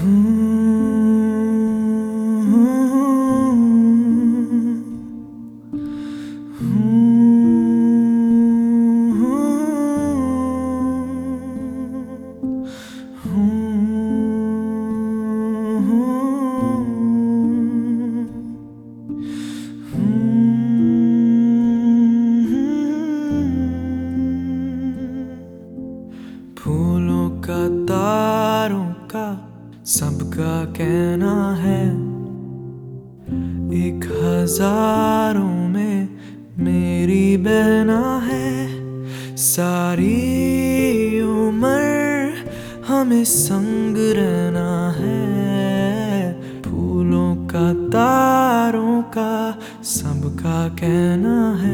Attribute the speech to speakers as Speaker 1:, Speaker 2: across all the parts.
Speaker 1: फूलों का तारों का सबका कहना है, एक हजारों में मेरी बहना है। सारी उम्र हमें संग रहना है। फूलों का तारों का सबका कहना है,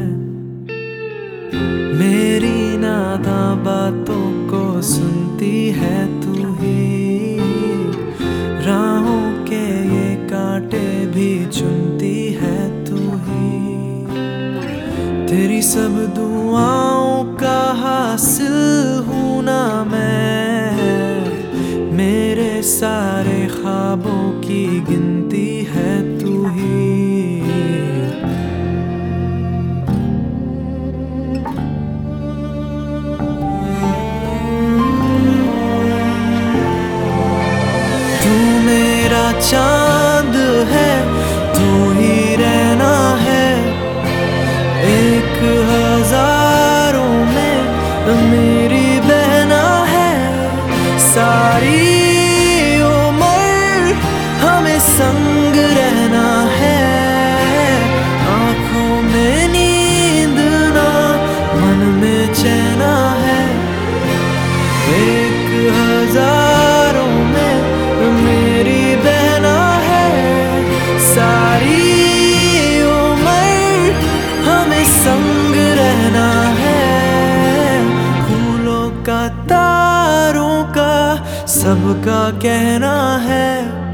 Speaker 1: मेरी नादा बातों को सुनती है तू ही। राहों के ये कांटे भी चुनती है तू ही। तेरी सब दुआओं का हासिल हूं ना मैं, मेरे सारे ख्वाबों की गिनती है तू ही। चांद है तू ही रहना है, एक हजारों में मेरी बहना है। सारी उम्र हमें संग रहना है। आंखों में नींद ना मन में चैना है, एक हजारों में मेरी बहना है। सारी उम्र हमें संग रहना है। फूलों का तारों का सबका कहना है।